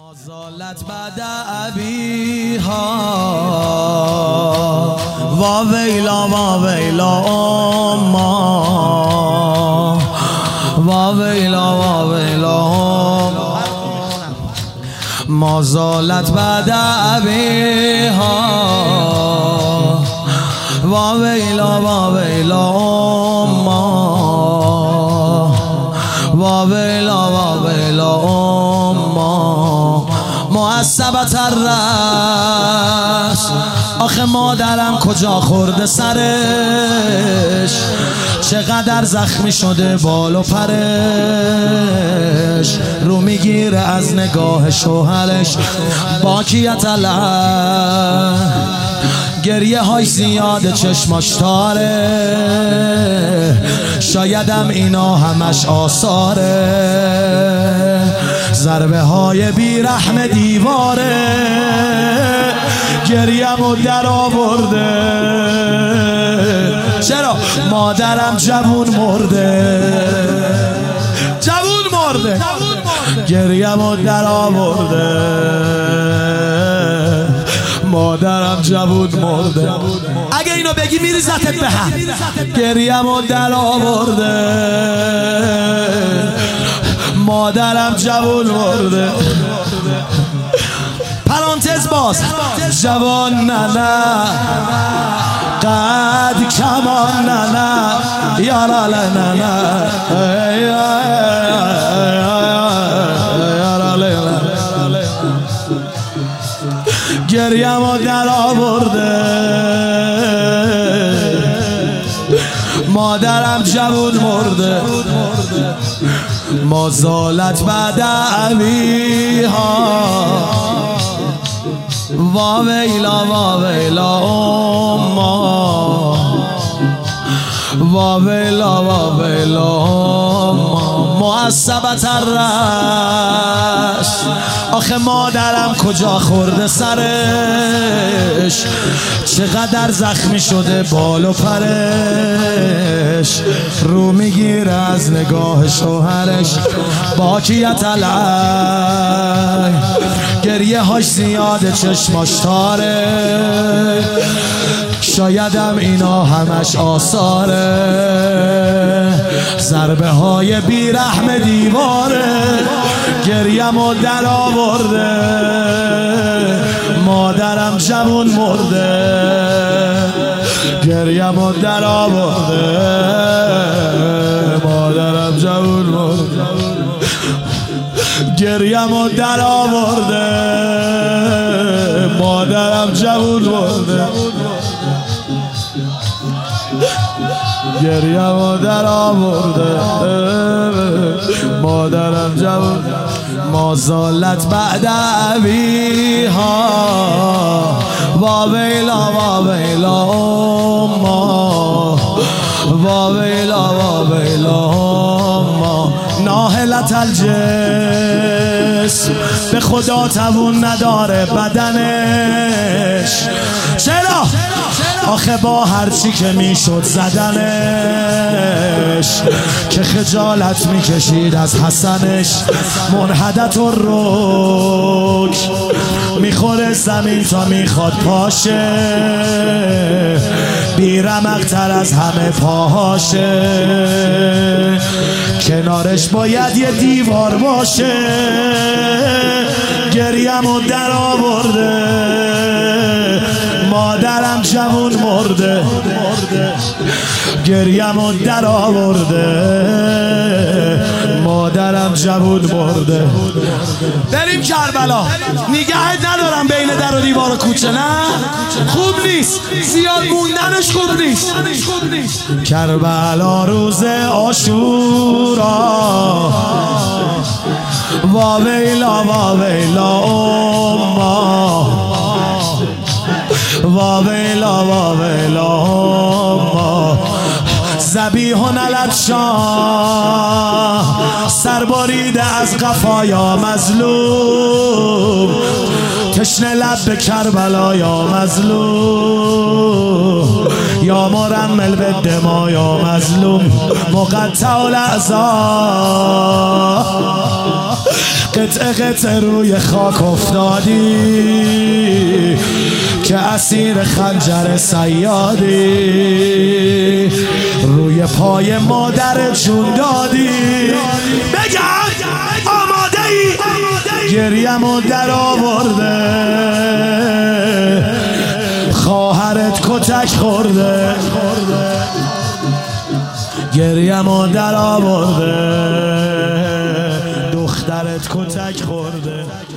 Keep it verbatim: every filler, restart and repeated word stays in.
ما زالت بعد ابیها وا ویلا وا ویلا اما وا ویلا وا ویلا ما زالت بعد ابیها وا ویلا وا ویلا اما وا ویلا وا ویلا اما معصبت الرأس آخه مادرم کجا خورده سرش، چقدر زخمی شده بال و پرش، رو میگیره از نگاه شوهرش. باکیت الان گریه های زیاد چشماش تاره، شایدم اینا همش آثاره، ضربه های بیرحم دیواره، گریم و در آورده. چرا؟ مادرم جوون مرده، جوون مرده، گریم و در آورده، مادرم جوون مرده. اگه اینو بگی میریزتت به هم. گریم و در آورده، مادرم جوون مرده. پرانتز باز، جوان نه نه قد کمان نه نه یارال نه نه یارال نه. گریم و در آورده، مادرم جوون مرده. ما زالت بعد ابیها وا ویلا وا ویلا اما وا ویلا وا ویلا اما معصبت الرأس آخه مادرم کجا خورده سرش، چقدر زخمی شده بال و پرش، رو میگیره از نگاه شوهرش. باکیت الان گریه هاش زیاد چشماش تاره، شایدم اینا همش آثاره، ضربه های بیرحم دیواره، گریم و در آورده، مادرم جوون مرده. گریم و در آورده، مادرم جوون مرده. گریم و در آورده، مادرم جوون مرده. گریم و در آورده، مادرم جوون. ما زالت بعد ابیها وا ویلا وا ویلا اما وا ویلا وا ویلا اما ناهلت الجسم به خدا توون نداره بدنش. چرا؟ آخه با هرچی که میشد زدنش، که خجالت میکشید از حسنش. منحدت و رک میخوره زمین تا میخواد پاشه، بیرمق‌تر از همه پاهاشه، کنارش باید یه دیوار باشه. گریم و در آورده، مادرم جوون مرده. گریم و در آورده، مادرم جوون مرده. بریم کربلا. نگهت ندارم بین در و دیوار و کوچه، نه خوب نیست، زیاد موندنش خوب نیست. کربلا روز عاشورا وا ویلا وا ویلا اما وا ویلا وا ویلا اما ذبیح نلد شاه سربریده از قفایا مظلوم، تشنه لب به کربلا یا مظلوم، یا مرمل به دما یا مظلوم، مقطع الاعضا قطعه قطعه روی خاک افتادی که اسیر خنجر صیادی، روی پای مادر جون دادی. بگم آماده ای؟ گریم و در آورده، خواهرت کتک خورده، گریم و در آورده، دخترت کتک خورده.